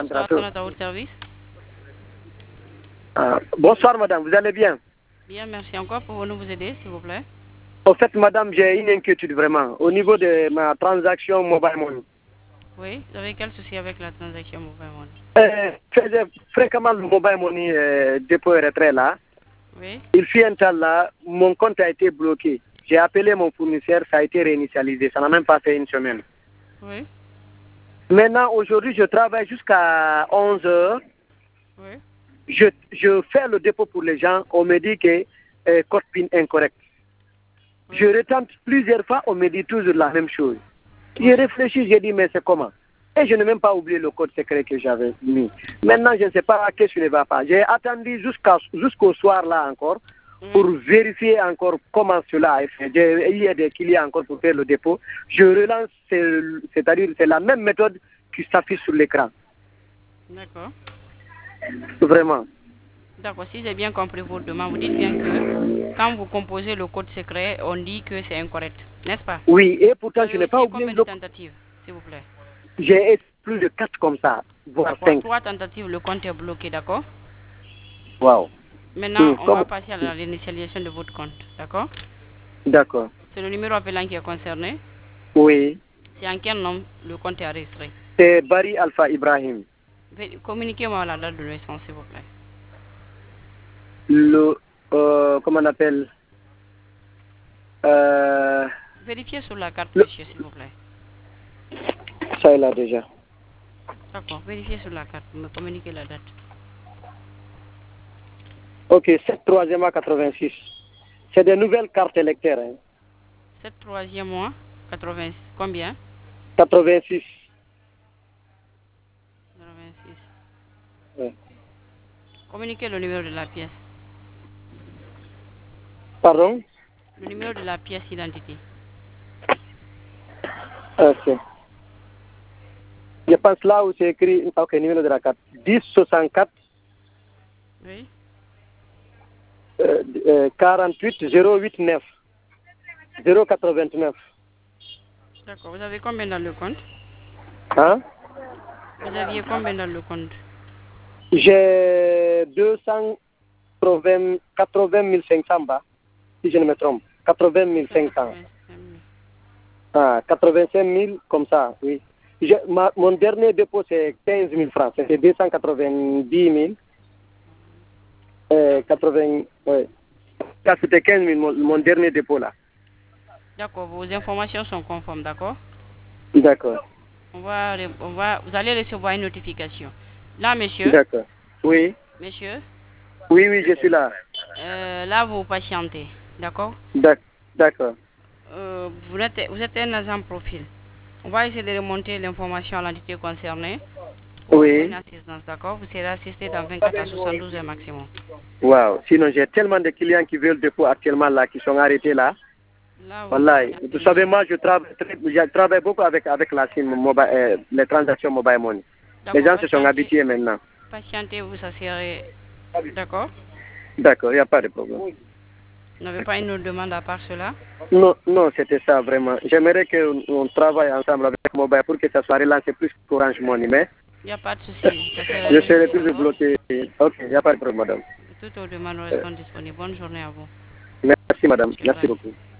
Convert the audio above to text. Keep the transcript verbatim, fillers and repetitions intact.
Bonsoir, à votre service. Ah, bonsoir madame, vous allez bien? Bien, merci. Encore pour nous vous aider, s'il vous plaît. En fait, madame, j'ai une inquiétude vraiment au niveau de ma transaction mobile money. Oui, vous avez quel souci avec la transaction mobile money? Euh, je faisais fréquemment le mobile money euh, dépôt et retrait là. Oui. Il fut un temps là, mon compte a été bloqué. J'ai appelé mon fournisseur, ça a été réinitialisé. Ça n'a même pas fait une semaine. Oui. Maintenant, aujourd'hui, je travaille jusqu'à onze heures. Oui. Je, je fais le dépôt pour les gens. On me dit que euh, code PIN incorrect. Oui. Je retente plusieurs fois, on me dit toujours la même chose. Oui. J'ai réfléchi, j'ai dit, mais c'est comment? Et je n'ai même pas oublié le code secret que j'avais mis. Maintenant, je ne sais pas qu'est-ce qui ne va pas. J'ai attendu jusqu'à, jusqu'au soir là encore pour vérifier encore comment cela est fait. Il y a des clients encore pour faire le dépôt. Je relance, c'est-à-dire c'est la même méthode qui s'affiche sur l'écran. D'accord. Vraiment. D'accord, si j'ai bien compris votre demande, vous dites bien que quand vous composez le code secret, on dit que c'est incorrect, n'est-ce pas? Oui, et pourtant, Vous je avez n'ai pas essayé oublié combien de le... tentatives, s'il vous plaît? J'ai plus de quatre comme ça, voire D'accord, cinq. trois tentatives, le compte est bloqué, d'accord? Wow. Maintenant, Hum, on va comme... passer à l'initialisation de votre compte, d'accord? D'accord. C'est le numéro appelant qui est concerné. Oui. C'est en quel nom le compte est enregistré? C'est Barry Alpha Ibrahim. Communiquez-moi la date de naissance, s'il vous plaît. Le... Euh, comment on appelle euh, Vérifiez sur la carte, le... monsieur, s'il vous plaît. Ça est là déjà. D'accord, vérifiez sur la carte, me communiquez la date. Ok, sept troisième à quatre-vingt-six. C'est des nouvelles cartes électeurs. Hein. sept troisième mois, quatre-vingts, combien? quatre-vingt-six. quatre-vingt-six. Ouais. Communiquez le numéro de la pièce. Pardon? Le numéro de la pièce d'identité. Ok. Je pense là où c'est écrit, ok, numéro de la carte. dix soixante-quatre Oui. euh, euh, quarante-huit zéro huit neuf zéro quatre-vingt-neuf. D'accord, vous avez combien dans le compte? Hein? Vous aviez combien dans le compte? J'ai deux cent quatre-vingt mille cinq cents bas, si je ne me trompe. quatre-vingt mille cinq cents. Ah, quatre-vingt-cinq mille comme ça, oui. Je, ma, mon dernier dépôt, c'est quinze mille francs. C'était deux cent quatre-vingt-dix mille. Euh, quatre-vingts, ouais. Ça, c'était quinze mille, mon, mon dernier dépôt, là. D'accord, vos informations sont conformes, d'accord? D'accord. On va, on va, vous allez recevoir une notification. Là, monsieur. D'accord. Oui. Monsieur. Oui, oui, je suis là. Euh, là, vous patientez, d'accord? D'accord. Euh, vous, êtes, vous êtes un agent profil. On va essayer de remonter l'information à l'entité concernée pour Oui. une assistance, d'accord? Vous serez assisté dans vingt-quatre à soixante-douze heures maximum. Wow. Sinon, j'ai tellement de clients qui veulent dépôt actuellement là, qui sont arrêtés là. Là, vous Voilà. Vous patientez, savez, monsieur. moi, je travaille, je travaille beaucoup avec, avec la SIM, mobile, euh, les transactions mobile money. Les D'accord, gens se sont patientez, habitués maintenant. patientez, vous assurez, d'accord? D'accord, il n'y a pas de problème. Vous n'avez pas une autre demande à part cela? Non, non, c'était ça vraiment. J'aimerais qu'on travaille ensemble avec Mobile pour que ça soit relancé plus qu'Orange Money, mais Il n'y a pas de souci, ça sera je serai relancé, toujours d'accord? bloqué. Ok, il n'y a pas de problème, madame. Toutes aux demandes Euh, seront disponibles. Bonne journée à vous. Merci, madame. Monsieur Merci Ibrahim. beaucoup.